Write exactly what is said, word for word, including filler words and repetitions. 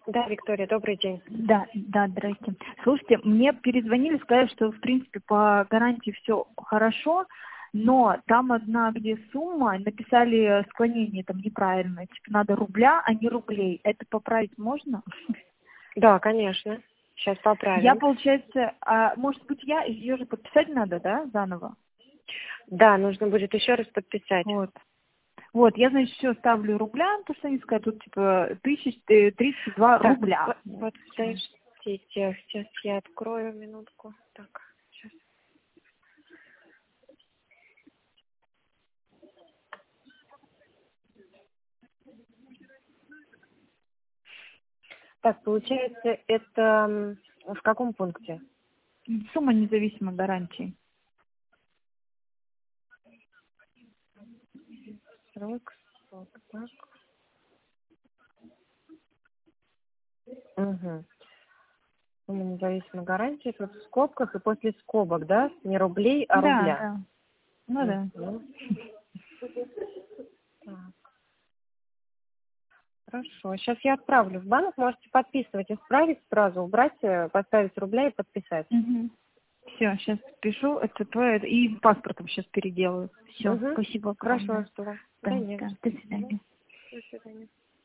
Да, Виктория, добрый день. Да, да, здрасте. Слушайте, мне перезвонили, сказали, что, в принципе, по гарантии все хорошо, но там одна, где сумма, написали склонение там неправильно, типа надо рубля, а не рублей. Это поправить можно? Да, конечно. Сейчас Я, поправим. получается, а, может быть, я, ее же подписать надо, да, заново? Да, нужно будет еще раз подписать. Вот. Вот, я, значит, все ставлю рубля, то, что они сказали, тут, типа, тысяч тридцать два Так, рубля. вот, вот подождите, сейчас я открою минутку. Так, сейчас. Так, получается, это м, в каком пункте? Сумма независимой гарантии. Срок, срок, так. Угу. Сумма независимой гарантии, тут в скобках и после скобок, да? Не рублей, а Да, рубля. да. Ну да. Мгм. Так, хорошо. Сейчас я отправлю в банк, можете подписывать, исправить сразу, убрать, э, поставить рубля и подписать. Угу. Все, сейчас пишу, это твое, и паспортом сейчас переделаю. Все, Угу. спасибо Хорошо, огромное. что. Да, Да, не за да, что. до свидания. До свидания.